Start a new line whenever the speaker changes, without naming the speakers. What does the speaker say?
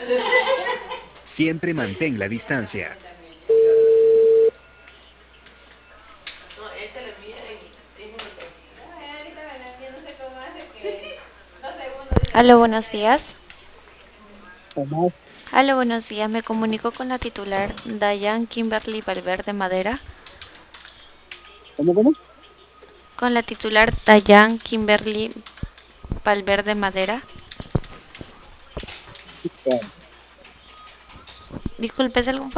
Siempre mantén la distancia.
Aló, buenos días.
Tomás,
Aló, buenos días. Me comunico con la titular Dayan Kimberly Valverde Madera.
¿cómo?
Con la titular Dayan Kimberly Valverde Madera.
Claro.
Disculpe, ¿es algún